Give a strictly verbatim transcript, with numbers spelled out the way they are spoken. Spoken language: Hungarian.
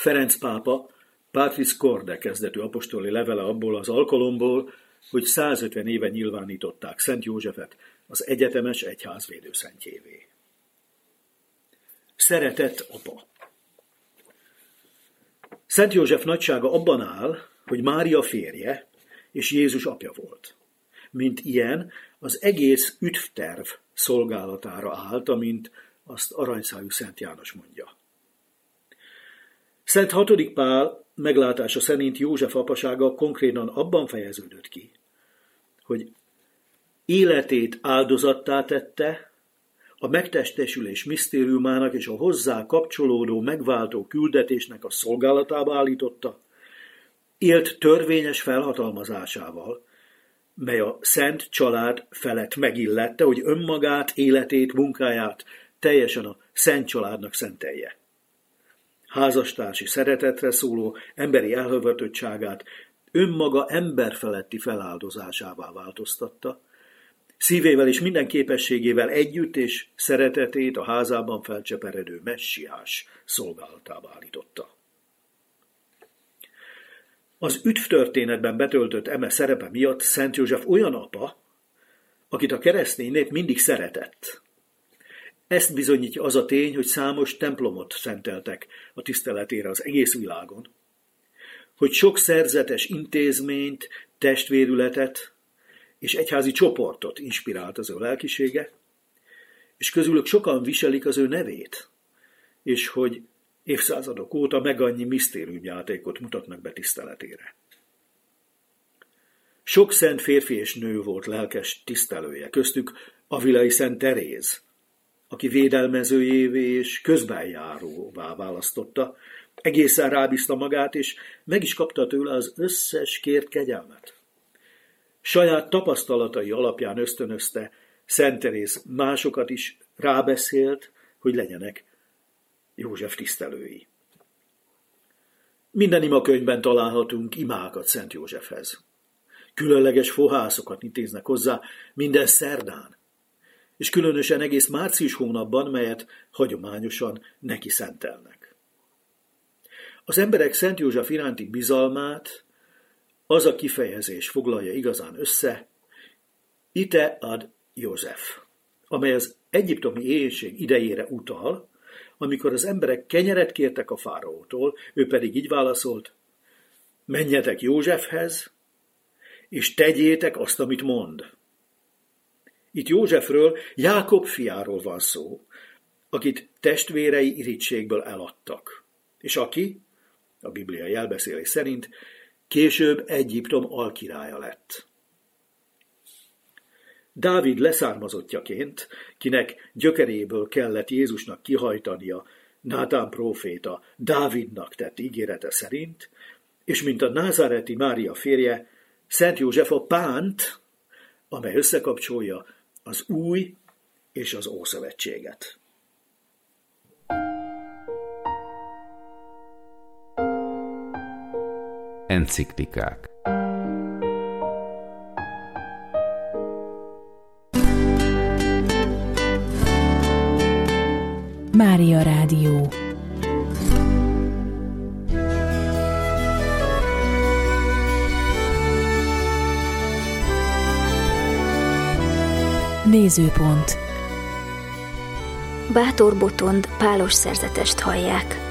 Ferenc pápa Patris Corde kezdetű apostoli levele abból az alkalomból, hogy százötven éve nyilvánították Szent Józsefet az egyetemes egyház védőszentjévé. Szeretett apa. Szent József nagysága abban áll, hogy Mária férje és Jézus apja volt. Mint ilyen, az egész üdvterv szolgálatára állt, amint azt aranyszájú Szent János mondja. Szent hatodik Pál meglátása szerint József apasága konkrétan abban fejeződött ki, hogy életét áldozattá tette, a megtestesülés misztériumának és a hozzá kapcsolódó megváltó küldetésnek a szolgálatába állította, élt törvényes felhatalmazásával, mely a szent család felett megillette, hogy önmagát, életét, munkáját teljesen a szent családnak szentelje. Házastársi szeretetre szóló emberi elhivatottságát önmaga emberfeletti feláldozásává változtatta, szívével és minden képességével együtt és szeretetét a házában felcseperedő messiás szolgálatába állította. Az üdvtörténetben betöltött eme szerepe miatt Szent József olyan apa, akit a keresztény nép mindig szeretett. Ezt bizonyítja az a tény, hogy számos templomot szenteltek a tiszteletére az egész világon, hogy sok szerzetes intézményt, testvérületet és egyházi csoportot inspirált az ő lelkisége, és közülük sokan viselik az ő nevét, és hogy évszázadok óta meg annyi misztériumjátékot mutatnak be tiszteletére. Sok szent férfi és nő volt lelkes tisztelője, köztük Avilai Szent Teréz, aki védelmezőjévé és közbenjáróvá választotta, egészen rábízta magát, és meg is kapta tőle az összes kért kegyelmet. Saját tapasztalatai alapján ösztönözte Szent Teréz másokat is rábeszélt, hogy legyenek József tisztelői. Minden imakönyvben találhatunk imákat Szent Józsefhez. Különleges fohászokat intéznek hozzá minden szerdán, és különösen egész március hónapban, melyet hagyományosan neki szentelnek. Az emberek Szent József iránti bizalmát az a kifejezés foglalja igazán össze, ite ad József, amely az egyiptomi éhínség idejére utal, amikor az emberek kenyeret kértek a fáraótól, ő pedig így válaszolt, menjetek Józsefhez, és tegyétek azt, amit mond. Itt Józsefről, Jákob fiáról van szó, akit testvérei irítségből eladtak, és aki, a Biblia jelbeszélés szerint, később Egyiptom alkirálya lett. Dávid leszármazottjaként, kinek gyökeréből kellett Jézusnak kihajtania Nátán próféta Dávidnak tett ígérete szerint, és mint a názáreti Mária férje, Szent József a pánt, amely összekapcsolja az új és az ószövetséget. Enciklikák. Mária Rádió. Nézőpont. Bátor Botond pálos szerzetest hallják.